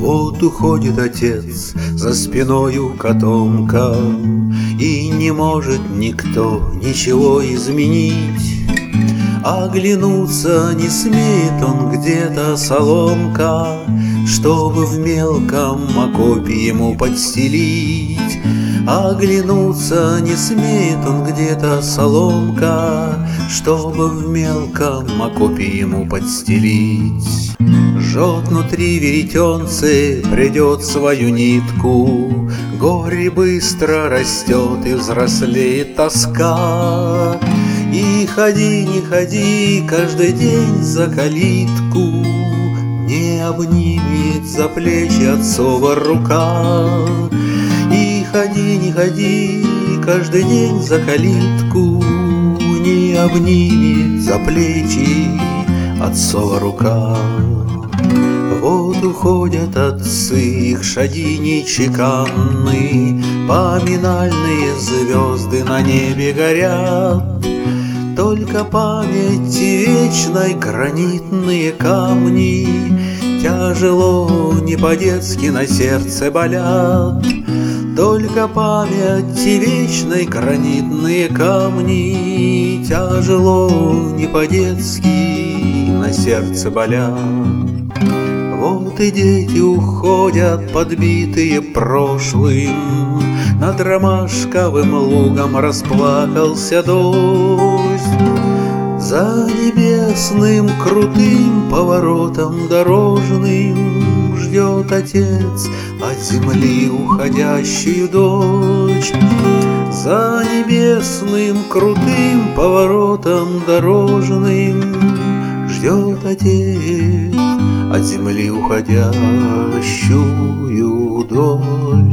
Вот уходит отец, за спиною котомка, и не может никто ничего изменить. Оглянуться не смеет он, где-то соломка, чтобы в мелком окопе ему подстелить. Оглянуться не смеет он, где-то соломка, чтобы в мелком окопе ему подстелить. Жжет внутри веретенце, придет свою нитку, горе быстро растет и взрослеет тоска. И ходи, не ходи каждый день за калитку, не обнимет за плечи отцова рука. И ходи, не ходи каждый день за калитку, не обнимет за плечи отцова рука. Вот уходят отцы, их шаги нечеканны, поминальные звезды на небе горят. Только памяти вечной гранитные камни тяжело, не по-детски на сердце болят. Только памяти вечной гранитные камни тяжело, не по-детски на сердце болят. Вот и дети уходят, подбитые прошлым, над ромашковым лугом расплакался дождь. За небесным крутым поворотом дорожным ждет отец от земли уходящую дочь. За небесным крутым поворотом дорожным ждет отец от земли уходящую дочь.